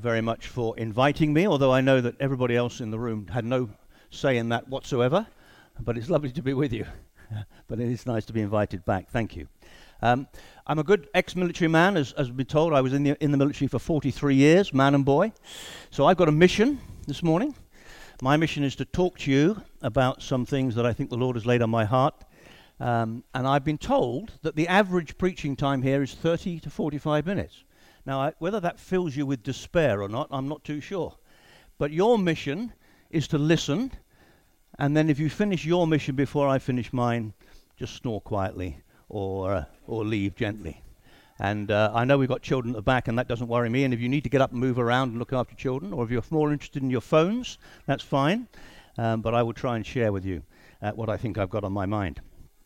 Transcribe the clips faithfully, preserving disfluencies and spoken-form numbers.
very much for inviting me, although I know that everybody else in the room had no say in that whatsoever. But it's lovely to be with you. But it is nice to be invited back. Thank you. Um, I'm a good ex-military man, as has been told. I was in the, in the military for forty-three years, man and boy. So I've got a mission this morning. My mission is to talk to you about some things that I think the Lord has laid on my heart. Um, and I've been told that the average preaching time here is thirty to forty-five minutes. Now, I, whether that fills you with despair or not, I'm not too sure. But your mission is to listen, and then if you finish your mission before I finish mine, just snore quietly or uh, or leave gently. And uh, I know we've got children at the back, and that doesn't worry me. And if you need to get up and move around and look after children, or if you're more interested in your phones, that's fine. Um, but I will try and share with you uh, what I think I've got on my mind.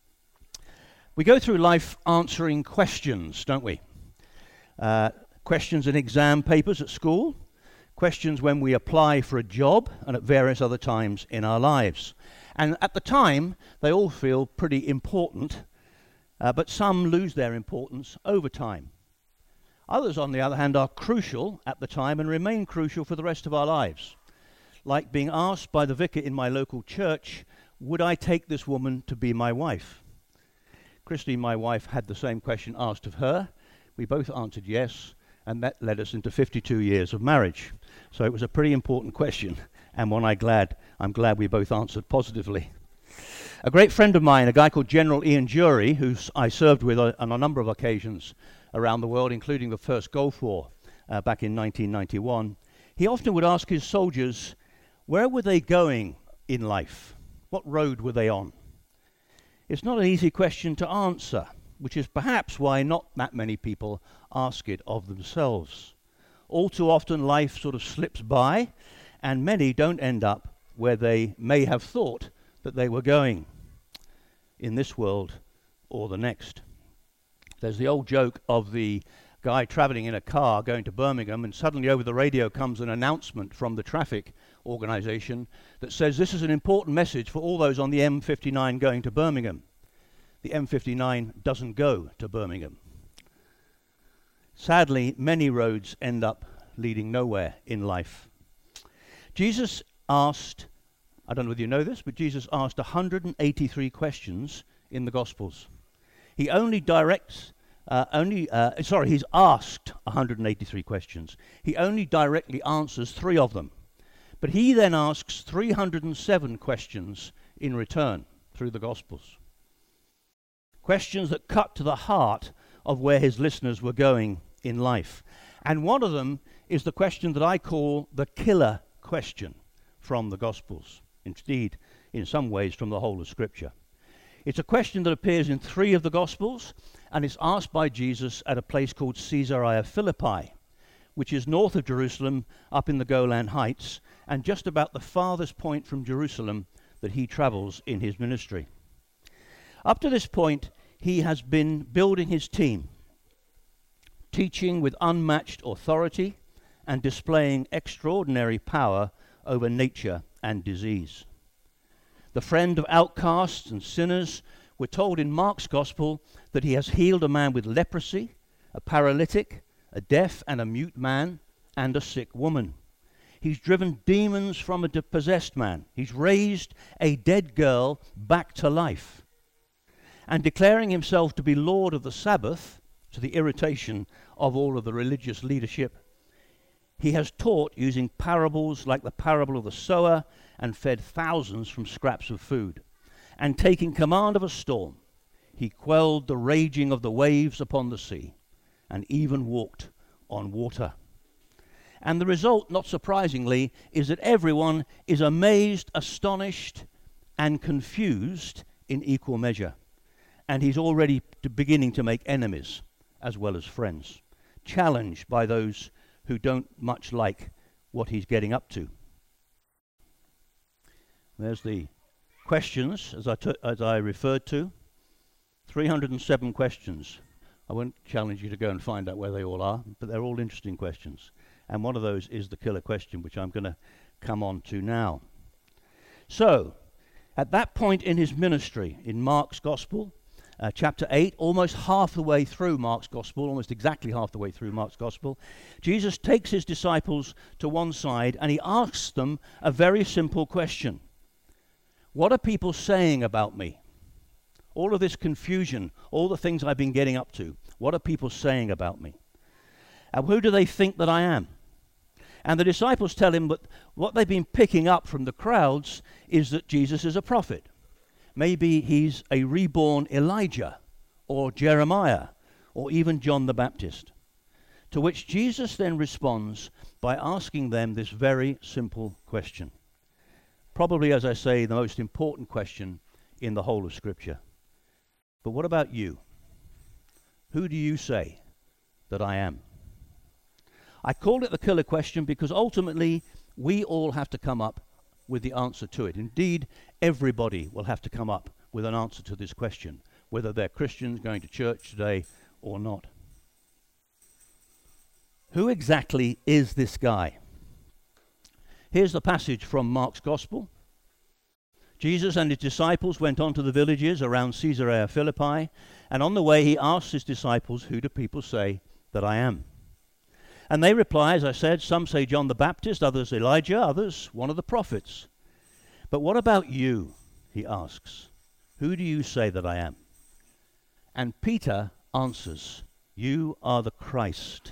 We go through life answering questions, don't we? Uh, questions in exam papers at school, questions when we apply for a job, and at various other times in our lives. And at the time, they all feel pretty important, uh, but some lose their importance over time. Others, on the other hand, are crucial at the time and remain crucial for the rest of our lives. Like being asked by the vicar in my local church, would I take this woman to be my wife? Christy, my wife, had the same question asked of her. We both answered yes, and that led us into fifty-two years of marriage. So it was a pretty important question, and one I'm glad, I'm glad we both answered positively. A great friend of mine, a guy called General Ian Dury, who I served with uh, on a number of occasions around the world, including the first Gulf War uh, back in nineteen ninety-one, he often would ask his soldiers, where were they going in life? What road were they on? It's not an easy question to answer, which is perhaps why not that many people ask it of themselves. All too often life sort of slips by, and many don't end up where they may have thought that they were going in this world or the next. There's the old joke of the guy traveling in a car going to Birmingham, and suddenly over the radio comes an announcement from the traffic organization that says this is an important message for all those on the M fifty-nine going to Birmingham. The M fifty-nine doesn't go to Birmingham. Sadly, many roads end up leading nowhere in life. Jesus asked, I don't know whether you know this, but Jesus asked one hundred eighty-three questions in the Gospels. He only directs, uh, only, uh, sorry, he's asked one hundred eighty-three questions. He only directly answers three of them. But he then asks three hundred seven questions in return through the Gospels. Questions that cut to the heart of where his listeners were going in life. And one of them is the question that I call the killer question from the Gospels. Indeed, in some ways, from the whole of Scripture. It's a question that appears in three of the Gospels, and it's asked by Jesus at a place called Caesarea Philippi, which is north of Jerusalem, up in the Golan Heights, and just about the farthest point from Jerusalem that he travels in his ministry. Up to this point, he has been building his team, teaching with unmatched authority and displaying extraordinary power over nature and disease. The friend of outcasts and sinners, we're told in Mark's Gospel that he has healed a man with leprosy, a paralytic, a deaf and a mute man, and a sick woman. He's driven demons from a possessed man. He's raised a dead girl back to life. And declaring himself to be Lord of the Sabbath, to the irritation of all of the religious leadership, he has taught using parables like the parable of the sower and fed thousands from scraps of food. And taking command of a storm, he quelled the raging of the waves upon the sea and even walked on water. And the result, not surprisingly, is that everyone is amazed, astonished, and confused in equal measure. And he's already to beginning to make enemies as well as friends, challenged by those who don't much like what he's getting up to. There's the questions, as I, t- as I referred to, three hundred seven questions. I won't challenge you to go and find out where they all are, but they're all interesting questions. And one of those is the killer question, which I'm going to come on to now. So, at that point in his ministry, in Mark's Gospel, uh, chapter eight, almost half the way through Mark's Gospel, almost exactly half the way through Mark's Gospel, Jesus takes his disciples to one side and he asks them a very simple question. What are people saying about me? All of this confusion, all the things I've been getting up to, what are people saying about me? And who do they think that I am? And the disciples tell him that what they've been picking up from the crowds is that Jesus is a prophet. Maybe he's a reborn Elijah or Jeremiah or even John the Baptist. To which Jesus then responds by asking them this very simple question. Probably, as I say, the most important question in the whole of Scripture. But what about you? Who do you say that I am? I called it the killer question because ultimately we all have to come up with the answer to it. Indeed, everybody will have to come up with an answer to this question, whether they're Christians going to church today or not. Who exactly is this guy? Here's the passage from Mark's Gospel. Jesus and his disciples went on to the villages around Caesarea Philippi, and on the way he asked his disciples, who do people say that I am? And they reply, as I said, some say John the Baptist, others Elijah, others one of the prophets. But what about you, he asks. Who do you say that I am? And Peter answers, you are the Christ.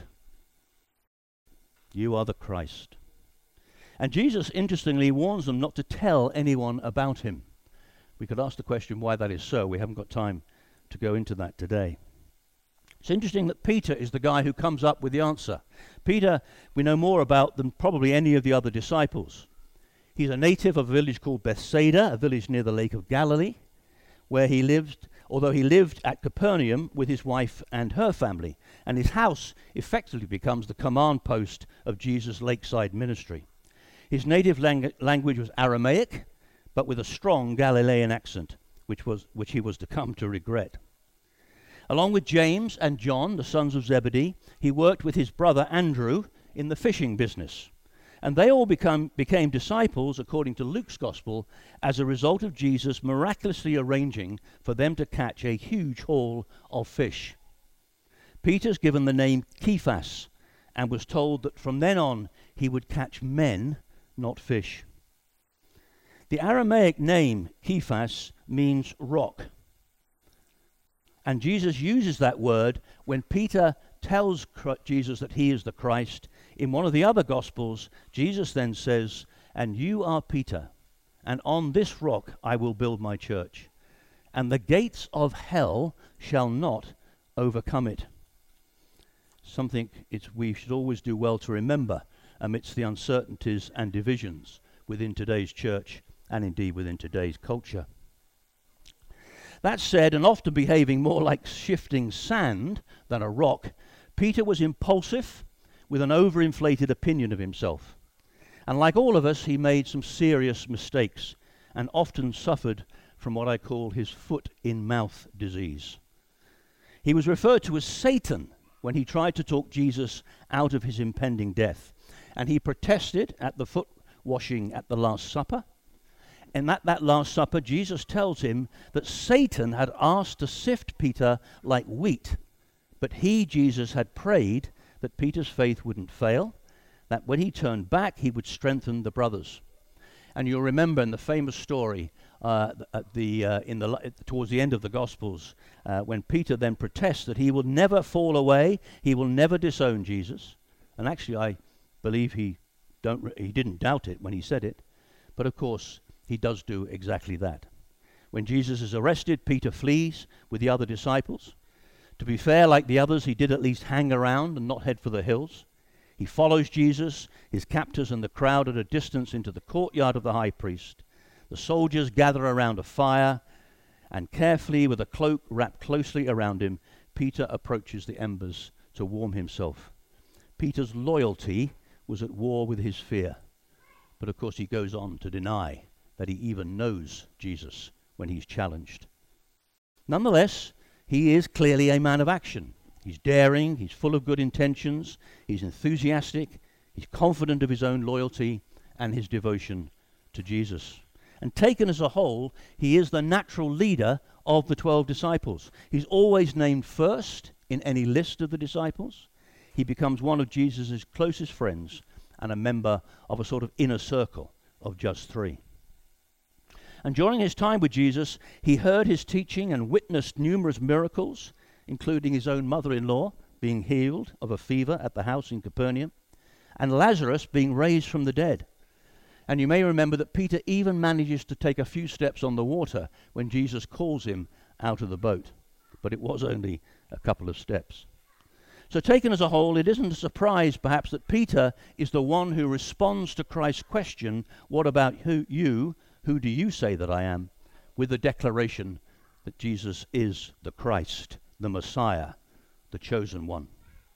You are the Christ. And Jesus, interestingly, warns them not to tell anyone about him. We could ask the question why that is so. We haven't got time to go into that today. It's interesting that Peter is the guy who comes up with the answer. Peter, we know more about than probably any of the other disciples. He's a native of a village called Bethsaida, a village near the Lake of Galilee, where he lived, although he lived at Capernaum with his wife and her family. And his house effectively becomes the command post of Jesus' lakeside ministry. His native lang- language was Aramaic, but with a strong Galilean accent, which was which he was to come to regret. Along with James and John, the sons of Zebedee, he worked with his brother Andrew in the fishing business. And they all become, became disciples, according to Luke's Gospel, as a result of Jesus miraculously arranging for them to catch a huge haul of fish. Peter's given the name Cephas and was told that from then on he would catch men, not fish. The Aramaic name Cephas means rock. And Jesus uses that word when Peter tells Jesus that he is the Christ. In one of the other Gospels, Jesus then says, and you are Peter, and on this rock I will build my church, and the gates of hell shall not overcome it. Something it's, we should always do well to remember amidst the uncertainties and divisions within today's church and indeed within today's culture. That said, and often behaving more like shifting sand than a rock, Peter was impulsive with an overinflated opinion of himself. And like all of us, he made some serious mistakes and often suffered from what I call his foot-in-mouth disease. He was referred to as Satan when he tried to talk Jesus out of his impending death. And he protested at the foot washing at the Last Supper. And at that Last Supper, Jesus tells him that Satan had asked to sift Peter like wheat, but he, Jesus, had prayed that Peter's faith wouldn't fail, that when he turned back, he would strengthen the brothers. And you'll remember in the famous story uh, at the, uh, in the, towards the end of the Gospels, uh, when Peter then protests that he will never fall away, he will never disown Jesus. And actually, I believe he, don't re- he didn't doubt it when he said it. But of course, he does do exactly that. When Jesus is arrested, Peter flees with the other disciples. To be fair, like the others, he did at least hang around and not head for the hills. He follows Jesus, his captors, and the crowd at a distance into the courtyard of the high priest. The soldiers gather around a fire, and carefully, with a cloak wrapped closely around him, Peter approaches the embers to warm himself. Peter's loyalty was at war with his fear. But of course, he goes on to deny that he even knows Jesus when he's challenged. Nonetheless, he is clearly a man of action. He's daring, he's full of good intentions, he's enthusiastic, he's confident of his own loyalty and his devotion to Jesus. And taken as a whole, he is the natural leader of the twelve disciples. He's always named first in any list of the disciples. He becomes one of Jesus' closest friends and a member of a sort of inner circle of just three. And during his time with Jesus, he heard his teaching and witnessed numerous miracles, including his own mother-in-law being healed of a fever at the house in Capernaum, and Lazarus being raised from the dead. And you may remember that Peter even manages to take a few steps on the water when Jesus calls him out of the boat. But it was only a couple of steps. So taken as a whole, it isn't a surprise perhaps that Peter is the one who responds to Christ's question, "What about who, you? Who do you say that I am?" with the declaration that Jesus is the Christ, the Messiah, the chosen one.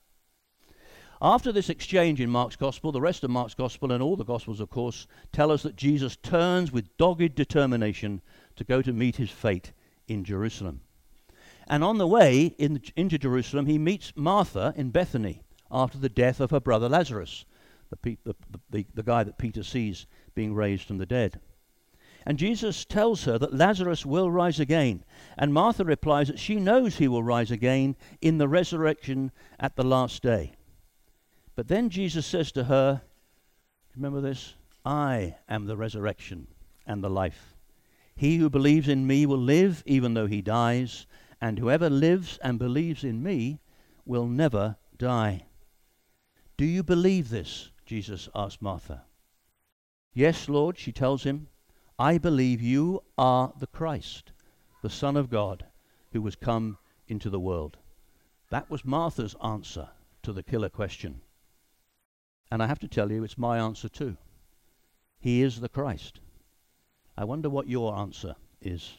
After this exchange in Mark's Gospel, the rest of Mark's Gospel and all the Gospels, of course, tell us that Jesus turns with dogged determination to go to meet his fate in Jerusalem. And on the way in, into Jerusalem, he meets Martha in Bethany after the death of her brother Lazarus, the, pe- the, the, the guy that Peter sees being raised from the dead. And Jesus tells her that Lazarus will rise again. And Martha replies that she knows he will rise again in the resurrection at the last day. But then Jesus says to her, remember this? I am the resurrection and the life. He who believes in me will live even though he dies, and whoever lives and believes in me will never die. Do you believe this? Jesus asked Martha. Yes, Lord, she tells him. I believe you are the Christ, the Son of God, who was come into the world. That was Martha's answer to the killer question. And I have to tell you, it's my answer too. He is the Christ. I wonder what your answer is.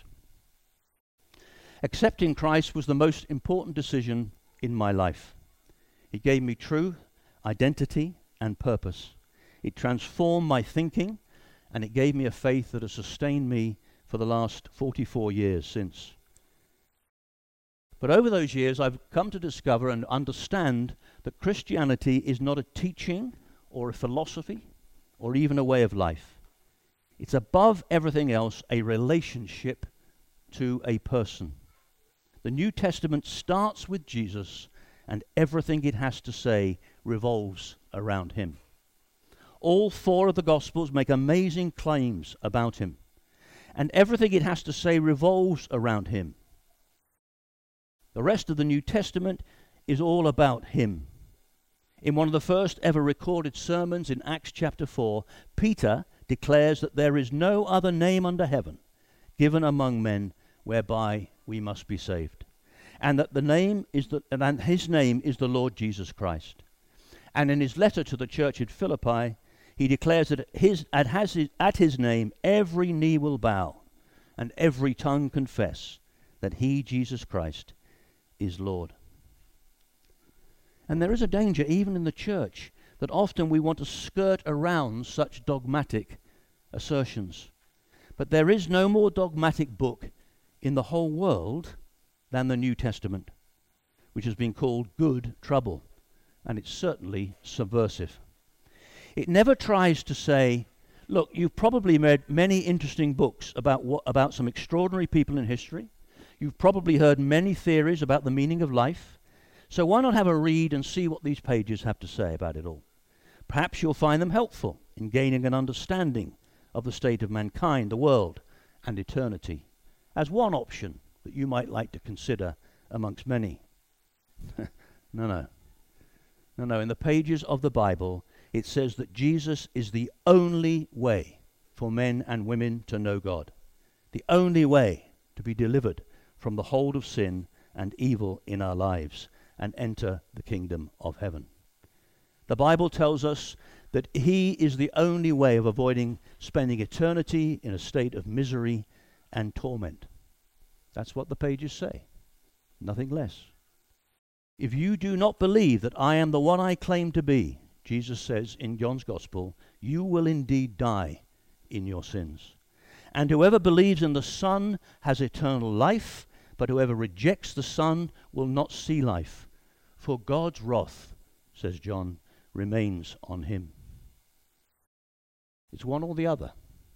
Accepting Christ was the most important decision in my life. It gave me truth, identity, and purpose. It transformed my thinking, and it gave me a faith that has sustained me for the last forty-four years since. But over those years, I've come to discover and understand that Christianity is not a teaching or a philosophy or even a way of life. It's above everything else a relationship to a person. The New Testament starts with Jesus, and everything it has to say revolves around him. All four of the Gospels make amazing claims about him, and everything it has to say revolves around him. The rest of the New Testament is all about him. In one of the first ever recorded sermons in Acts chapter four, Peter declares that there is no other name under heaven given among men whereby we must be saved, and that the name is the, and his name is the Lord Jesus Christ. And in his letter to the church at Philippi, he declares that his, at, has his, at his name every knee will bow and every tongue confess that he, Jesus Christ, is Lord. And there is a danger even in the church that often we want to skirt around such dogmatic assertions. But there is no more dogmatic book in the whole world than the New Testament, which has been called good trouble, and it's certainly subversive. It never tries to say, look, you've probably read many interesting books about what, about some extraordinary people in history. You've probably heard many theories about the meaning of life. So why not have a read and see what these pages have to say about it all? Perhaps you'll find them helpful in gaining an understanding of the state of mankind, the world, and eternity, as one option that you might like to consider amongst many. no, no. No, no. In the pages of the Bible, it says that Jesus is the only way for men and women to know God, the only way to be delivered from the hold of sin and evil in our lives and enter the kingdom of heaven. The Bible tells us that he is the only way of avoiding spending eternity in a state of misery and torment. That's what the pages say, nothing less. If you do not believe that I am the one I claim to be, Jesus says in John's Gospel, you will indeed die in your sins. And whoever believes in the Son has eternal life, but whoever rejects the Son will not see life. For God's wrath, says John, remains on him. It's one or the other.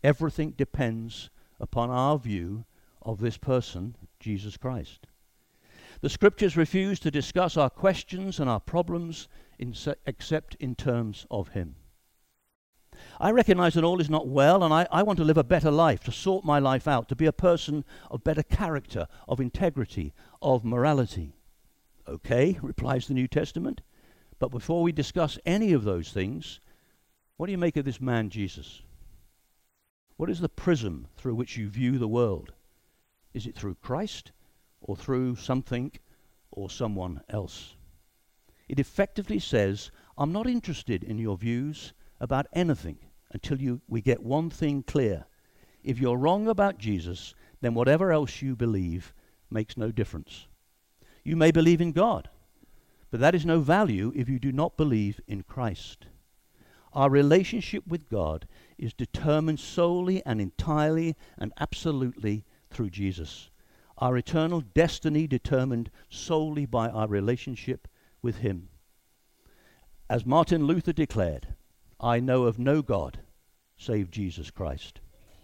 Everything depends upon our view of this person, Jesus Christ. The Scriptures refuse to discuss our questions and our problems in se- except in terms of Him. I recognize that all is not well, and I, I want to live a better life, to sort my life out, to be a person of better character, of integrity, of morality. Okay, replies the New Testament, but before we discuss any of those things, what do you make of this man Jesus? What is the prism through which you view the world? Is it through Christ or through something or someone else? It effectively says, I'm not interested in your views about anything until you, we get one thing clear. If you're wrong about Jesus, then whatever else you believe makes no difference. You may believe in God, but that is no value if you do not believe in Christ. Our relationship with God is determined solely and entirely and absolutely through Jesus. Our eternal destiny determined solely by our relationship with Him. As Martin Luther declared, I know of no God save Jesus Christ.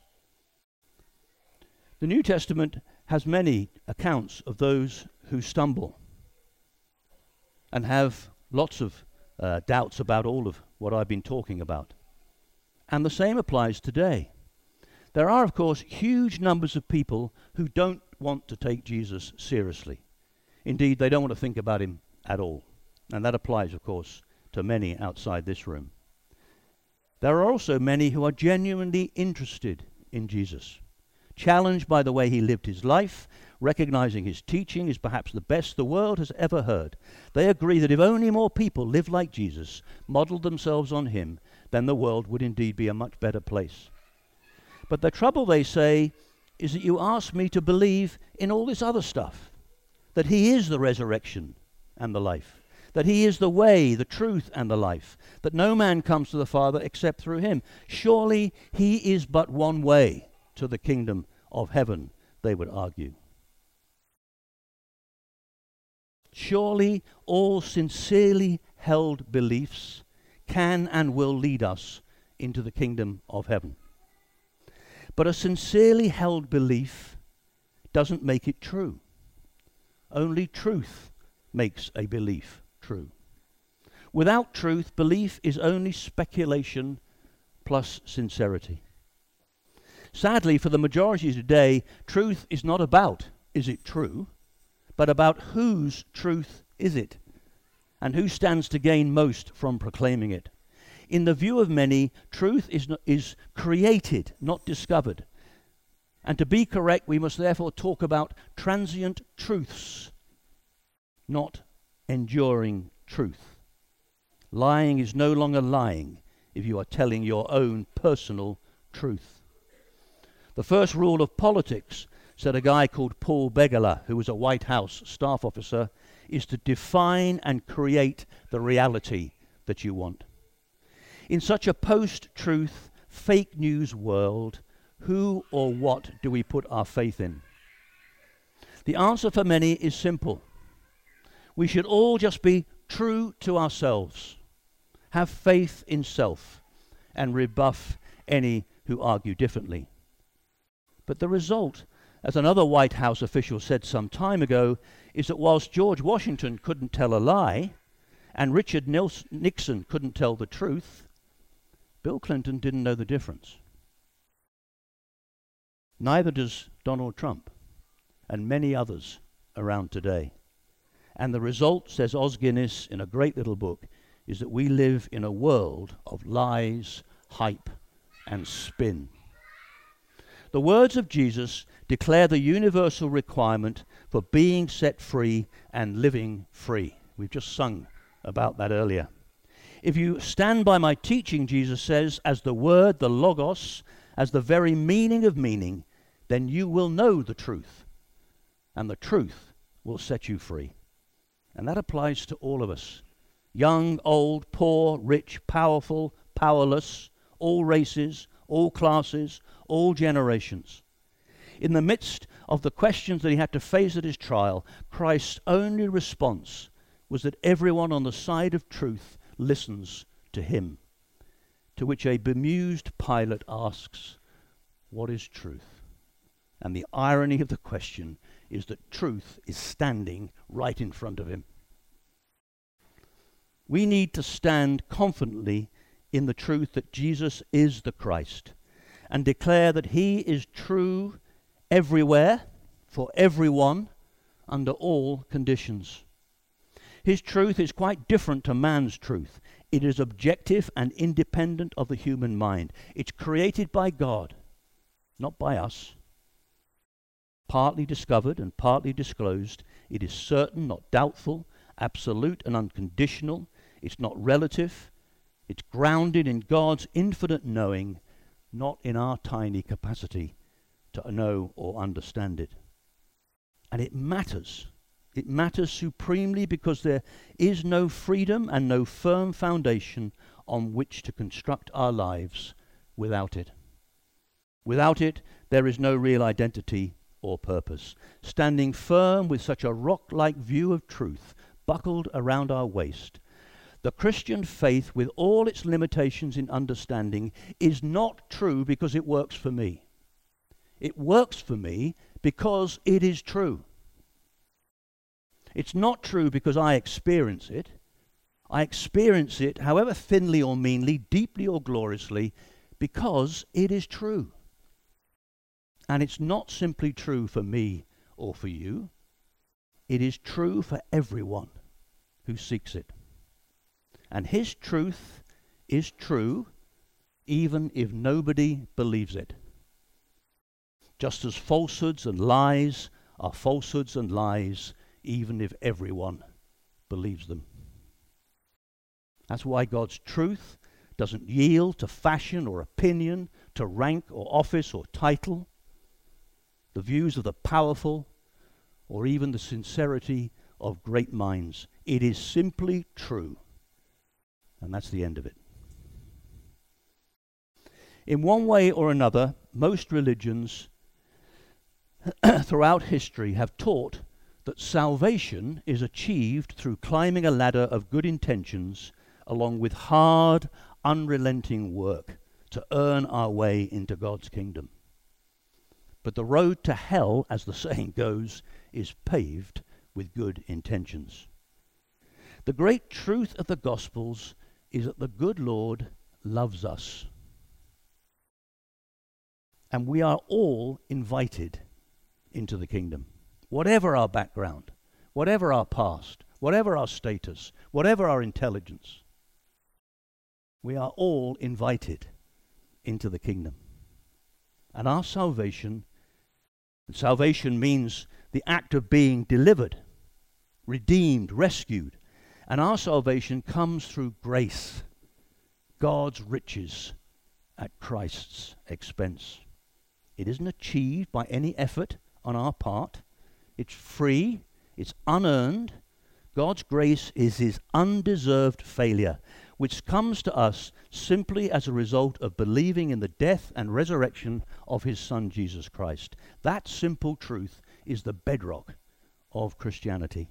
The New Testament has many accounts of those who stumble and have lots of uh, doubts about all of what I've been talking about. And the same applies today. There are, of course, huge numbers of people who don't want to take Jesus seriously. Indeed, they don't want to think about Him at all. And that applies, of course, to many outside this room. There are also many who are genuinely interested in Jesus, challenged by the way He lived His life, recognizing His teaching is perhaps the best the world has ever heard. They agree that if only more people lived like Jesus, modeled themselves on Him, then the world would indeed be a much better place. But the trouble, they say, is that you ask me to believe in all this other stuff, that He is the resurrection and the life, that He is the way, the truth, and the life, that no man comes to the Father except through Him. Surely He is but one way to the kingdom of heaven, they would argue. Surely all sincerely held beliefs can and will lead us into the kingdom of heaven. But a sincerely held belief doesn't make it true. Only truth makes a belief true. Without truth, belief is only speculation plus sincerity. Sadly, for the majority today, truth is not about, is it true, but about whose truth is it, and who stands to gain most from proclaiming it. In the view of many, truth is, not, is created, not discovered. And to be correct, we must therefore talk about transient truths, not enduring truth. Lying is no longer lying if you are telling your own personal truth. The first rule of politics, said a guy called Paul Begala, who was a White House staff officer, is to define and create the reality that you want. In such a post-truth, fake news world, who or what do we put our faith in? The answer for many is simple. We should all just be true to ourselves, have faith in self, and rebuff any who argue differently. But the result, as another White House official said some time ago, is that whilst George Washington couldn't tell a lie, and Richard Nils- Nixon couldn't tell the truth, Bill Clinton didn't know the difference. Neither does Donald Trump, and many others around today. And the result, says Os Guinness in a great little book, is that we live in a world of lies, hype, and spin. The words of Jesus declare the universal requirement for being set free and living free. We've just sung about that earlier. If you stand by my teaching, Jesus says, as the word, the logos, as the very meaning of meaning, then you will know the truth, and the truth will set you free. And that applies to all of us. Young, old, poor, rich, powerful, powerless, all races, all classes, all generations. In the midst of the questions that he had to face at his trial, Christ's only response was that everyone on the side of truth listens to him. To which a bemused Pilate asks, what is truth? And the irony of the question is that truth is standing right in front of him. We need to stand confidently in the truth that Jesus is the Christ and declare that he is true everywhere, for everyone, under all conditions. His truth is quite different to man's truth. It is objective and independent of the human mind. It's created by God, not by us. Partly discovered and partly disclosed, it is certain, not doubtful, absolute and unconditional. It's not relative. It's grounded in God's infinite knowing, not in our tiny capacity to know or understand it. And it matters. It matters supremely because there is no freedom and no firm foundation on which to construct our lives without it. Without it, there is no real identity or purpose. Standing firm with such a rock-like view of truth buckled around our waist, the Christian faith, with all its limitations in understanding, is not true because it works for me. It works for me because it is true. It's not true because I experience it. I experience it, however thinly or meanly, deeply or gloriously, because it is true. And it's not simply true for me or for you. It is true for everyone who seeks it. And his truth is true even if nobody believes it. Just as falsehoods and lies are falsehoods and lies, even if everyone believes them. That's why God's truth doesn't yield to fashion or opinion, to rank or office or title, the views of the powerful, or even the sincerity of great minds. It is simply true. And that's the end of it. In one way or another, most religions throughout history have taught that salvation is achieved through climbing a ladder of good intentions along with hard, unrelenting work to earn our way into God's kingdom. But the road to hell, as the saying goes, is paved with good intentions. The great truth of the Gospels is that the good Lord loves us. And we are all invited into the kingdom. Whatever our background, whatever our past, whatever our status, whatever our intelligence, we are all invited into the kingdom. And our salvation, and salvation means the act of being delivered, redeemed, rescued. And our salvation comes through grace, God's riches at Christ's expense. It isn't achieved by any effort on our part. It's free. It's unearned. God's grace is his undeserved failure, which comes to us simply as a result of believing in the death and resurrection of his Son, Jesus Christ. That simple truth is the bedrock of Christianity.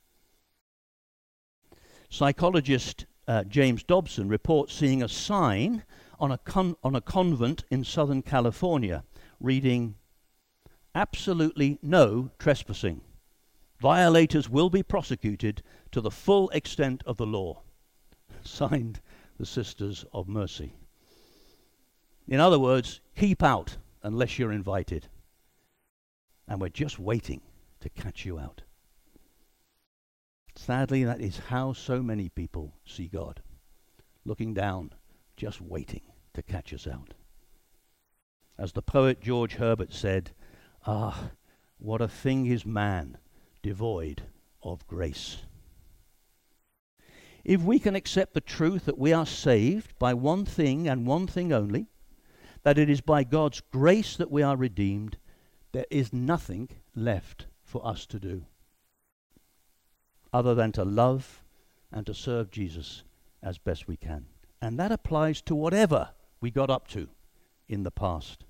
Psychologist uh, James Dobson reports seeing a sign on a, con- on a convent in Southern California reading, "Absolutely no trespassing. Violators will be prosecuted to the full extent of the law." Signed, the Sisters of Mercy. In other words, keep out unless you're invited. And we're just waiting to catch you out. Sadly, that is how so many people see God. Looking down, just waiting to catch us out. As the poet George Herbert said, "Ah, what a thing is man, devoid of grace." If we can accept the truth that we are saved by one thing and one thing only, that it is by God's grace that we are redeemed, there is nothing left for us to do other than to love and to serve Jesus as best we can. And that applies to whatever we got up to in the past.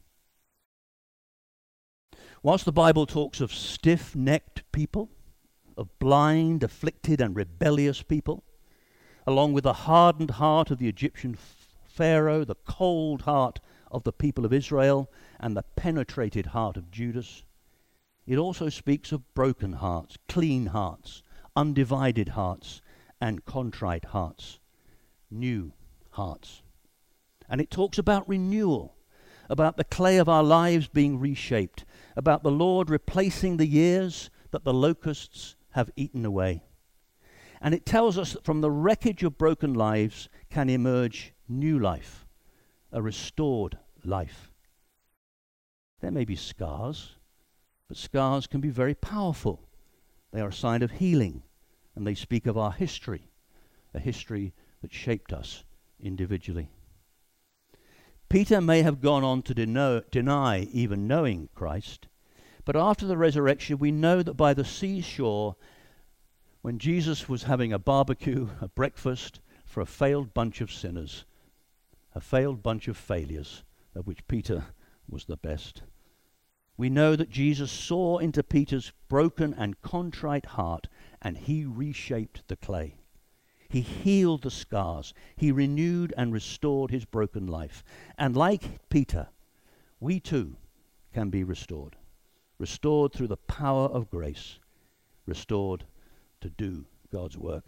Whilst the Bible talks of stiff-necked people, of blind, afflicted, and rebellious people, along with the hardened heart of the Egyptian Pharaoh, the cold heart of the people of Israel and the penetrated heart of Judas. It also speaks of broken hearts, clean hearts, undivided hearts, and contrite hearts, new hearts. And it talks about renewal, about the clay of our lives being reshaped, about the Lord replacing the years that the locusts have eaten away. And it tells us that from the wreckage of broken lives can emerge new life, a restored life. There may be scars, but scars can be very powerful. They are a sign of healing, and they speak of our history, a history that shaped us individually. Peter may have gone on to deno- deny even knowing Christ, but after the resurrection we know that by the seashore, when Jesus was having a barbecue, a breakfast for a failed bunch of sinners, a failed bunch of failures, of which Peter was the best, we know that Jesus saw into Peter's broken and contrite heart, and he reshaped the clay. He healed the scars. He renewed and restored his broken life. And like Peter, we too can be restored. Restored through the power of grace. Restored to do God's work.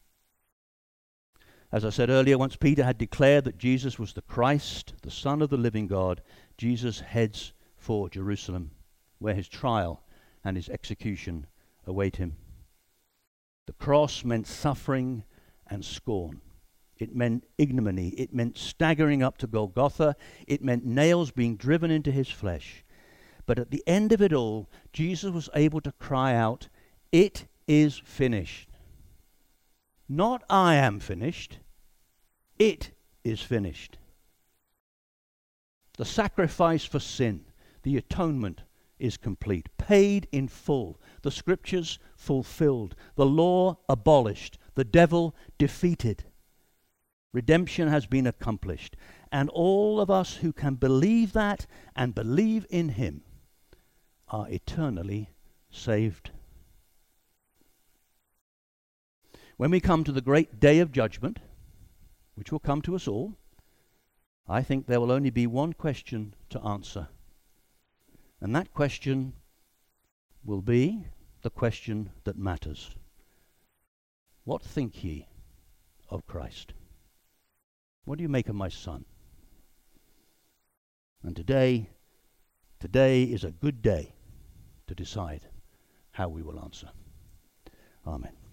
As I said earlier, once Peter had declared that Jesus was the Christ, the Son of the living God, Jesus heads for Jerusalem, where his trial and his execution await him. The cross meant suffering and scorn. It meant ignominy. It meant staggering up to Golgotha. It meant nails being driven into his flesh. But at the end of it all, Jesus was able to cry out, "It is finished." Not "I am finished." It is finished. The sacrifice for sin, the atonement, is complete, paid in full, the scriptures fulfilled, the law abolished, the devil defeated. Redemption has been accomplished, and all of us who can believe that and believe in him are eternally saved. When we come to the great day of judgment, which will come to us all, I think there will only be one question to answer. And that question will be the question that matters. What think ye of Christ? What do you make of my son? And today, today is a good day to decide how we will answer. Amen.